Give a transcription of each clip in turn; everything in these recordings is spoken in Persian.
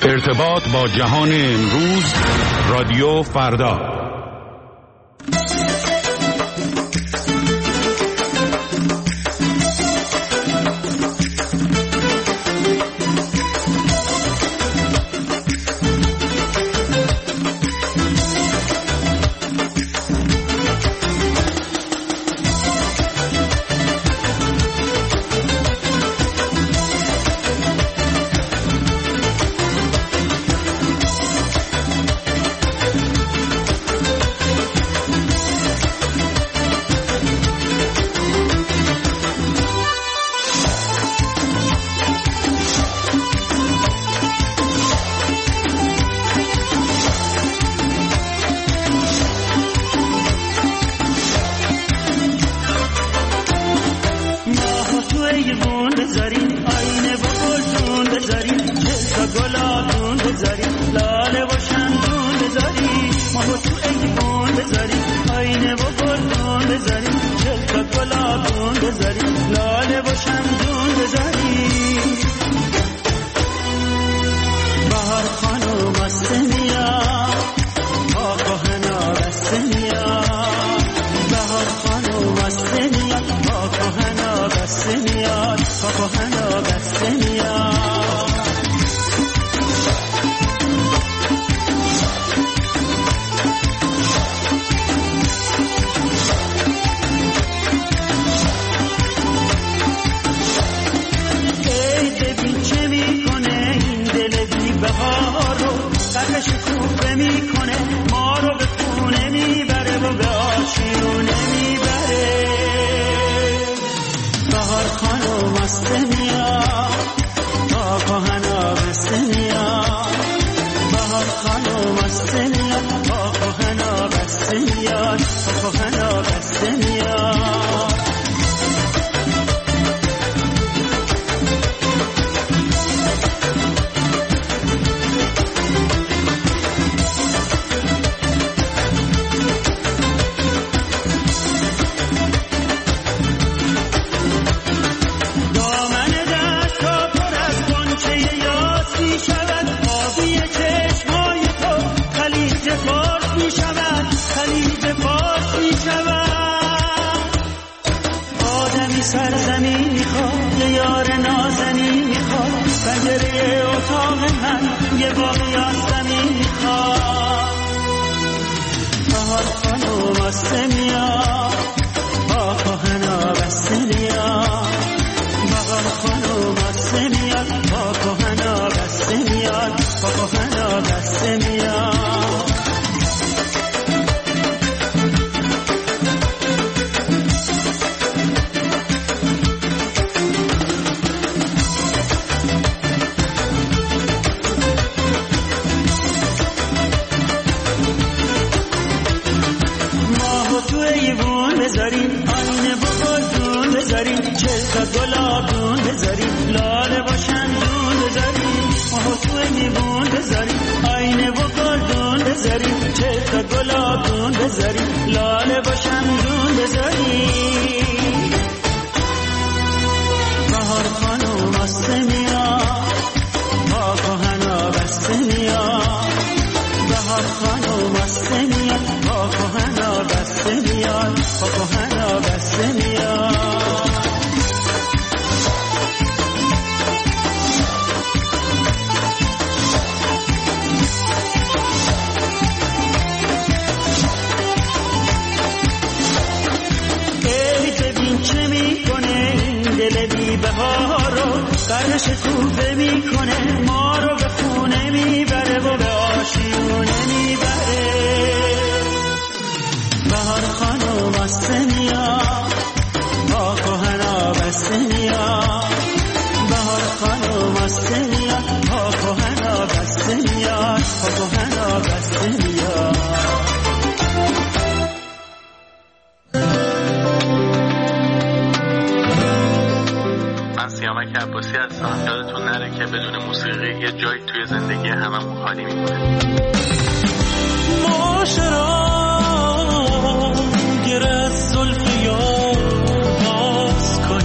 ارتباط با جهان امروز، رادیو فردا.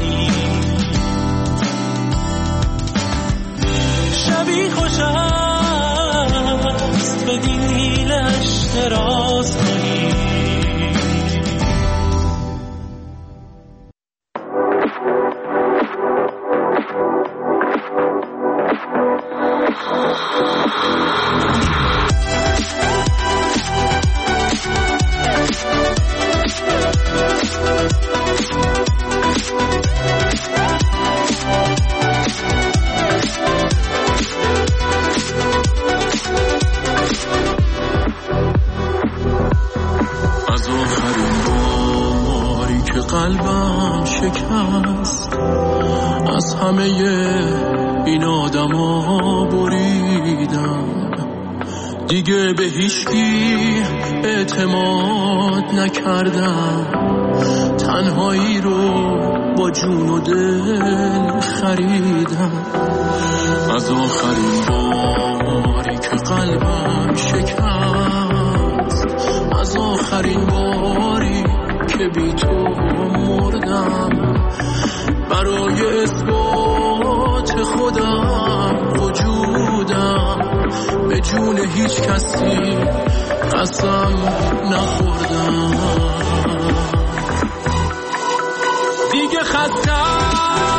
شبی خوشم دیلش دراز کنی. قلبم شکست، از همه این آدما بریدم، دیگه به هیچکی اعتماد نکردم، تنهایی رو با جون و دل خریدم. از آخرین باری که قلبم شکست، از آخرین باری که بی تو مردم، برای اثبات خودم وجودم به جون هیچ کسی قسم نخوردم. دیگه خستم،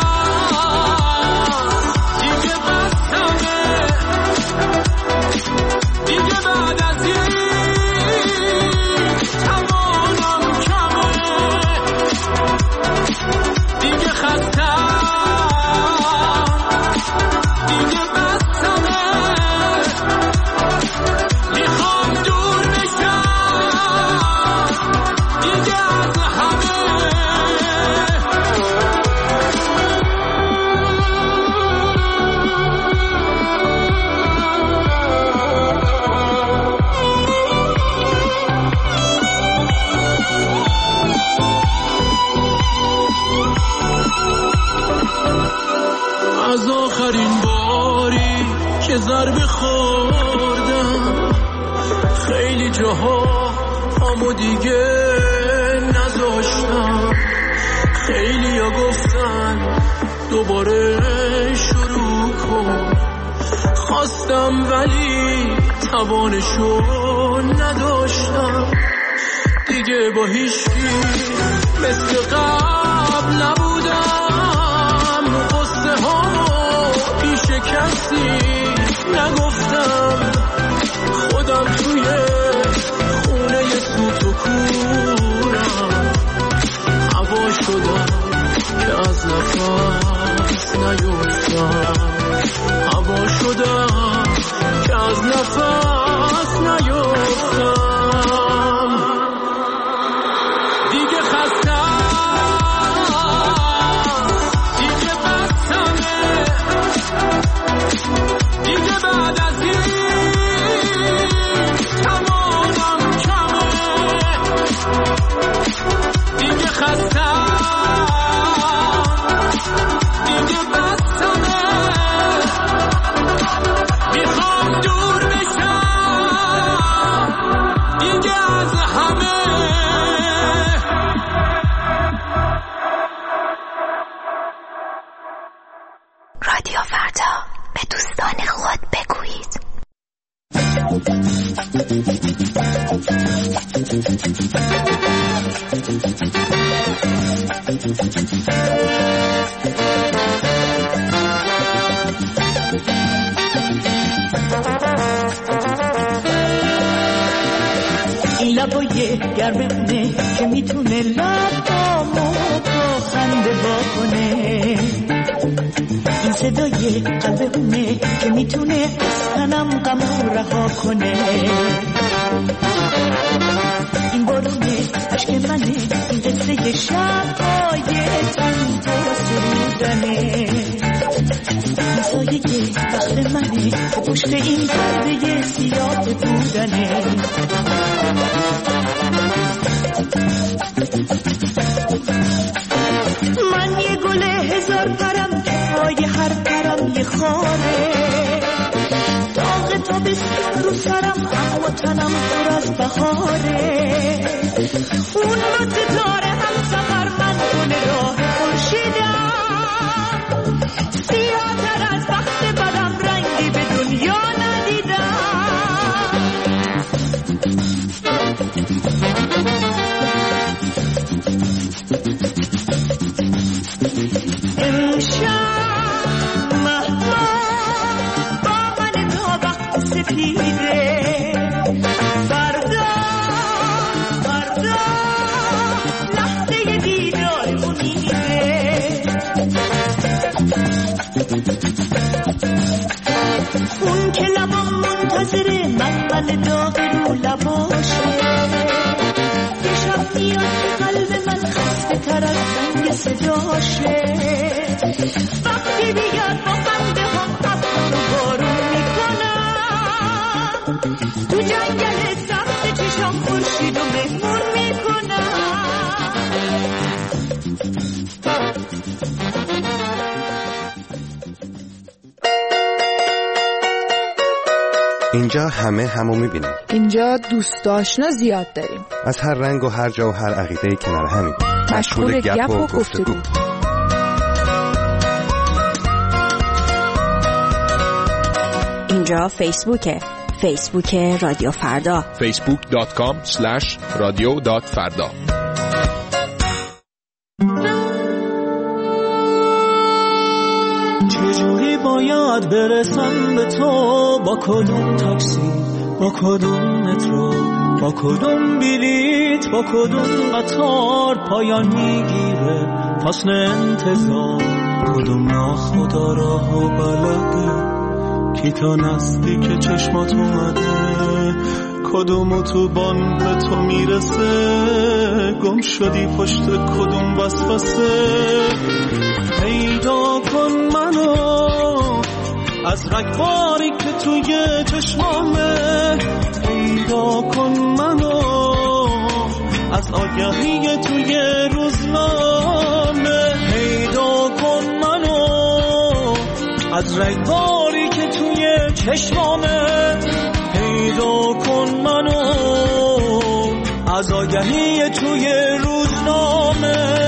دیگه بستمه، دیگه بعد از این توانم کمه. دیگه خستم، دیگه بستمه، میخوام دور بشم دیگه از همه. از آخرین باری که ضربه خوردم، خیلی جاها پامو دیگه نذاشتم، خیلی ها گفتن دوباره شروع کن، خواستم ولی توانشو نداشتم، دیگه با هیچکی مثل قبل نبودم، قصه ها پیش کسی نگفتم، خودم توی خونه سوت و کورم، هوا شدم که از نفس نیفتم، هوا شدم که از نفس نیفتم. دیگه خستم، دیگه بستمه، دیگه بعد از این توانم کمه. دیگه خستم، دیگه بستمه، میخوام دور بشم دیگه از همه. رادیو فردا، به دوستان خود بگویید. این لبای گرمه که میتونه لبامو با خنده واکنه، این صدای قلبونه که میتونه از تنم غمو رها کنه، این بارونه عشق منه، این قصه شب‌های تنها سرودنه، این سایه وقت منه که پشت این پرده سیاه بودنه. من یه گل هزار پرم که پای هر پرم یه خاره، داغ تابستون رو سرم اما تنم پر از بهاره، اون با ستاره هم سفر من گل راه خورشیدم، سیاه تر از وقت بدم رنگی به دنیا ندیدم. سفیده فردا لحظه دیدار منیره اون که لبام منتظره من داغ رو لباشه یه شب میاد که قلب من خسته تر از زنگ صداشه وقتی بیاد با خنده هم ابر و بارون میکنم تو جنگل سبز چشام خورشید و مهمون میکنم اینجا همه همو میبینیم. اینجا دوست آشنا زیاد داریم. از هر رنگ و هر جا و هر عقیده کنار همیم. مشغول گپ و گفتگو. اینجا فیسبوک رادیو فردا. facebook.com/radio.farda. چجوری باید برسم به تو؟ با کدوم تاکسی، با کدوم مترو، با کدوم بلیت، با کدوم قطار پایان میگیره فصل انتظار؟ کدوم ناخدا راه و بلده کی تا نزدیک چشمات اومده؟ کدوم اتوبان به تو میرسه؟ گم شدی پشت کدوم وسوسه؟ پیدا کن منو از رگباری که توی چشمامه، پیدا کن منو از آگهی توی روزنامه، پیدا کن منو از رگباری که توی چشمامه، پیدا کن منو از آگهی توی روزنامه.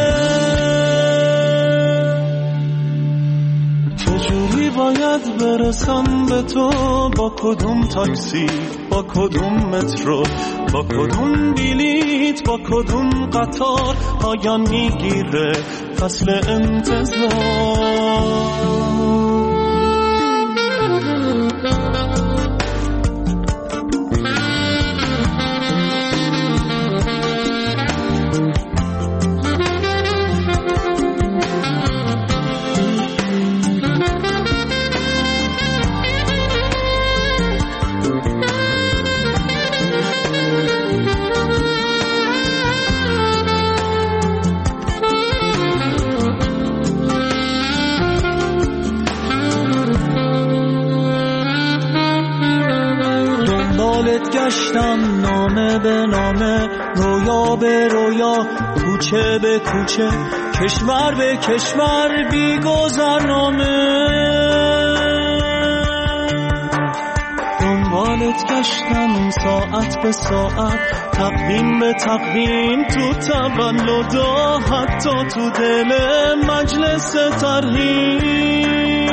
چجوری باید برسم به تو؟ با کدوم تاکسی، با کدوم مترو، با کدوم بلیت، با کدوم قطار پایان میگیره فصل انتظار؟ گشتم نامه به نامه، رویا به رویا، کوچه به کوچه، کشور به کشور، بی گذرنامه. دنبالت گشتم ساعت به ساعت، تقویم به تقویم، تو تولدا، حتی تو دل مجلس ترحیم.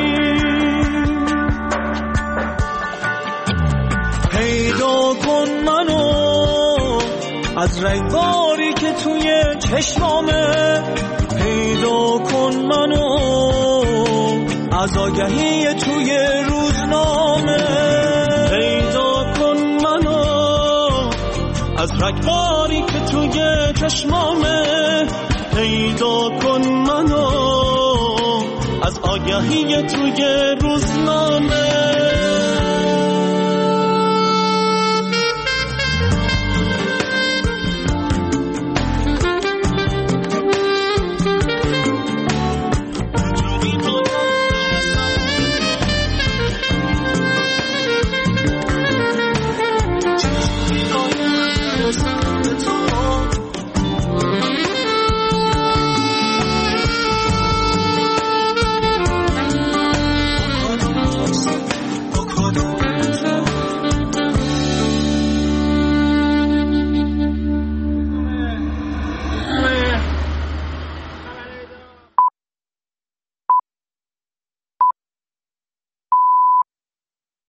پیدا کن منو از رگباری که توی چشمامه، پیدا کن منو از آگهی توی روزنامه، پیدا کن منو از رگباری که توی چشمامه، پیدا کن منو از آگهی توی روزنامه.